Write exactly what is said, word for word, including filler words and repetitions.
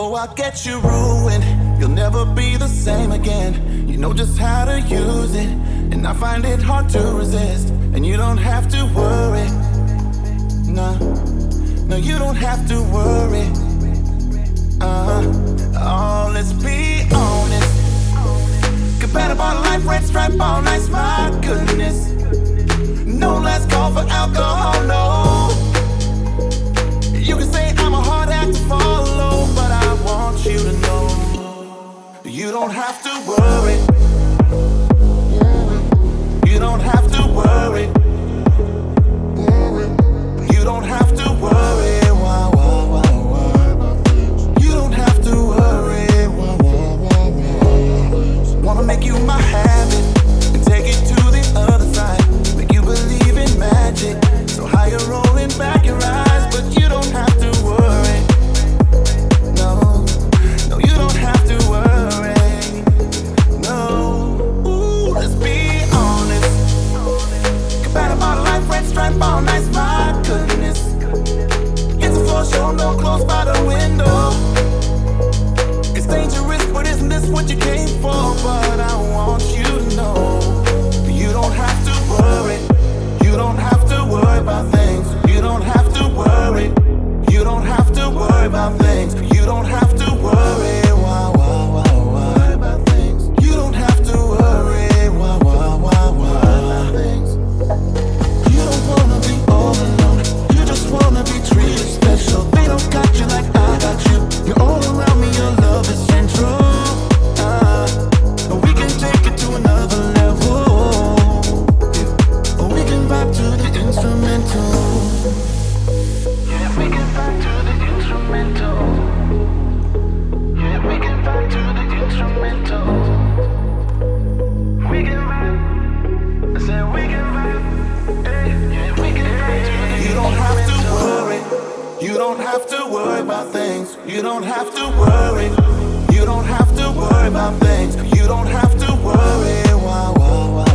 Oh, I'll get you ruined. You'll never be the same again. You know just how to use it, and I find it hard to resist. And you don't have to worry. No, no, you don't have to worry. Uh-huh. Oh, let's be honest. Compatible life, red stripe, all nice, my goodness. No last call for alcohol, no. You can say I'm a hard act to follow, but I want you to know you don't have to worry. You don't have to worry. You don't have to worry. Why, why, why, why? You don't have to worry. Why, why, why, why? Wanna make you my habit and take it to the other side. Make you believe in magic. So how you're rolling back your eyes, but you don't have to worry. No, no, you don't have to worry. No, ooh, let's be honest. Compatible life, red stripe, all nice, my goodness. It's a floor show, no clothes by the window. It's dangerous, but isn't this what you came for? But I want you to know you don't have to worry. You don't have to worry about things. You don't have to worry. You don't have to worry about things. You don't have to worry. Why, why, why, why about things? You don't have to worry. Why, why, why, why about things? You don't wanna be all alone. You just wanna be treated special. They don't got you like I got you. You're all around me. Your love is central. Uh, we can take it to another level. We can vibe to the instrumental. Yeah, we can vibe to the instrumental. Yeah, we can vibe to the instrumental. We can vibe. I said we can vibe. Hey, yeah, we can vibe to the instrumental. You don't have to worry. You don't have to worry about things. You don't have to worry. You don't have to worry about things. You don't have to worry. Why, why, why?